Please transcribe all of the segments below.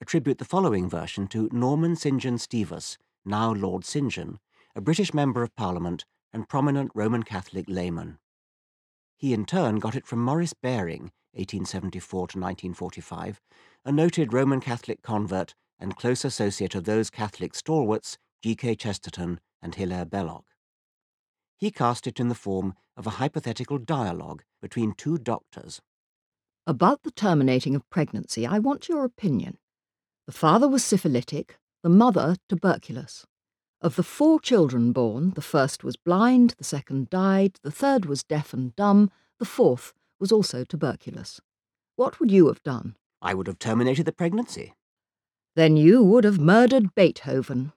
attribute the following version to Norman St. John Stevens, now Lord St. John, a British Member of Parliament and prominent Roman Catholic layman. He in turn got it from Maurice Baring, 1874 to 1945, a noted Roman Catholic convert and close associate of those Catholic stalwarts G.K. Chesterton and Hilaire Belloc. He cast it in the form of a hypothetical dialogue between two doctors. About the terminating of pregnancy, I want your opinion. The father was syphilitic, the mother tuberculous. Of the 4 children born, the first was blind, the second died, the third was deaf and dumb, the fourth was also tuberculous. What would you have done? I would have terminated the pregnancy. Then you would have murdered Beethoven.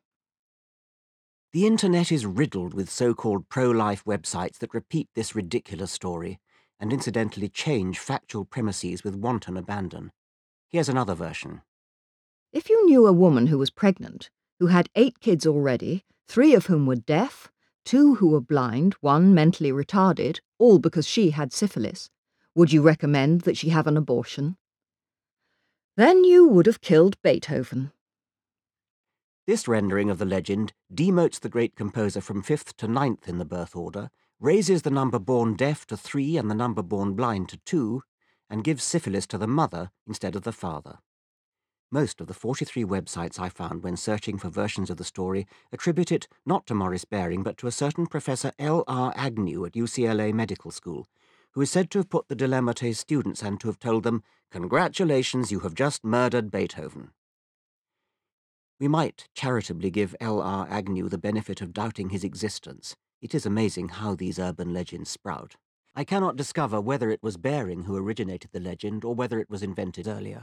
The internet is riddled with so-called pro-life websites that repeat this ridiculous story and incidentally change factual premises with wanton abandon. Here's another version. If you knew a woman who was pregnant, who had 8 kids already, 3 of whom were deaf, 2 who were blind, 1 mentally retarded, all because she had syphilis, would you recommend that she have an abortion? Then you would have killed Beethoven. This rendering of the legend demotes the great composer from 5th to 9th in the birth order, raises the number born deaf to 3 and the number born blind to 2, and gives syphilis to the mother instead of the father. Most of the 43 websites I found when searching for versions of the story attribute it not to Maurice Baring but to a certain Professor L.R. Agnew at UCLA Medical School, who is said to have put the dilemma to his students and to have told them, "Congratulations, you have just murdered Beethoven." We might charitably give L.R. Agnew the benefit of doubting his existence. It is amazing how these urban legends sprout. I cannot discover whether it was Baring who originated the legend or whether it was invented earlier.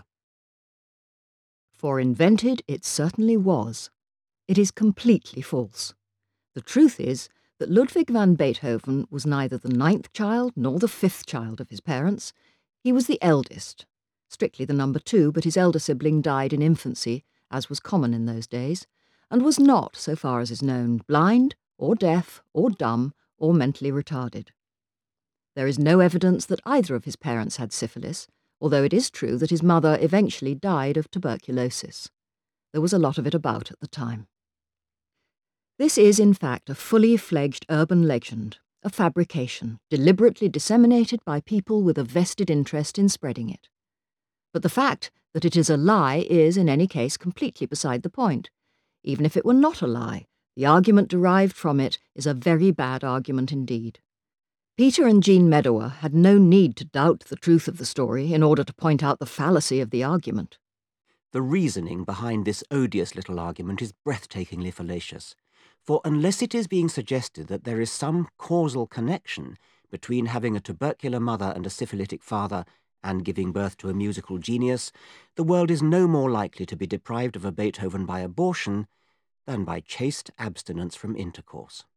For invented it certainly was. It is completely false. The truth is that Ludwig van Beethoven was neither the 9th child nor the 5th child of his parents. He was the eldest, strictly the number 2, but his elder sibling died in infancy, as was common in those days, and was not, so far as is known, blind, or deaf, or dumb, or mentally retarded. There is no evidence that either of his parents had syphilis, although it is true that his mother eventually died of tuberculosis. There was a lot of it about at the time. This is, in fact, a fully fledged urban legend, a fabrication, deliberately disseminated by people with a vested interest in spreading it. But the fact that it is a lie is, in any case, completely beside the point. Even if it were not a lie, the argument derived from it is a very bad argument indeed. Peter and Jean Medower had no need to doubt the truth of the story in order to point out the fallacy of the argument. The reasoning behind this odious little argument is breathtakingly fallacious, for unless it is being suggested that there is some causal connection between having a tubercular mother and a syphilitic father and giving birth to a musical genius, the world is no more likely to be deprived of a Beethoven by abortion than by chaste abstinence from intercourse.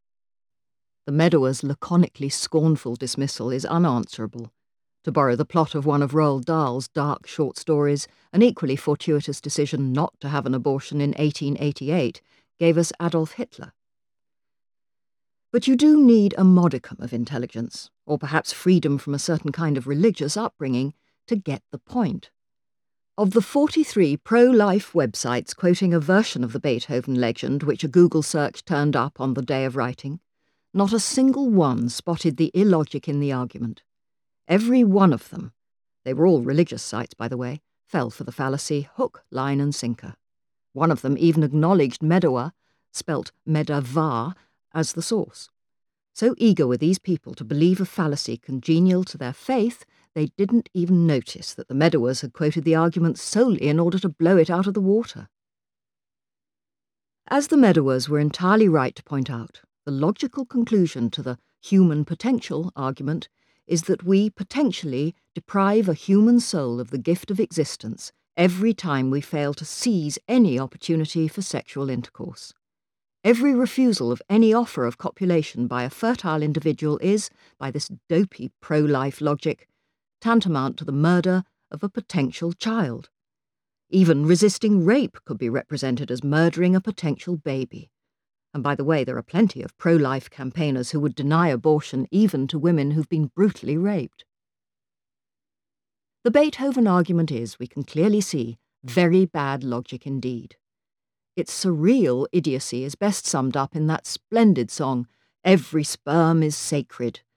The Medowers' laconically scornful dismissal is unanswerable. To borrow the plot of one of Roald Dahl's dark short stories, an equally fortuitous decision not to have an abortion in 1888 gave us Adolf Hitler. But you do need a modicum of intelligence, or perhaps freedom from a certain kind of religious upbringing, to get the point. Of the 43 pro-life websites quoting a version of the Beethoven legend which a Google search turned up on the day of writing, not a single one spotted the illogic in the argument. Every one of them, they were all religious sites by the way, fell for the fallacy hook, line and sinker. One of them even acknowledged Medower, spelt Medavar, as the source. So eager were these people to believe a fallacy congenial to their faith, they didn't even notice that the Medowers had quoted the argument solely in order to blow it out of the water. As the Medowers were entirely right to point out, the logical conclusion to the human potential argument is that we potentially deprive a human soul of the gift of existence every time we fail to seize any opportunity for sexual intercourse. Every refusal of any offer of copulation by a fertile individual is, by this dopey pro-life logic, tantamount to the murder of a potential child. Even resisting rape could be represented as murdering a potential baby. And by the way, there are plenty of pro-life campaigners who would deny abortion even to women who've been brutally raped. The Beethoven argument is, we can clearly see, Very bad logic indeed. Its surreal idiocy is best summed up in that splendid song, Every Sperm is Sacred,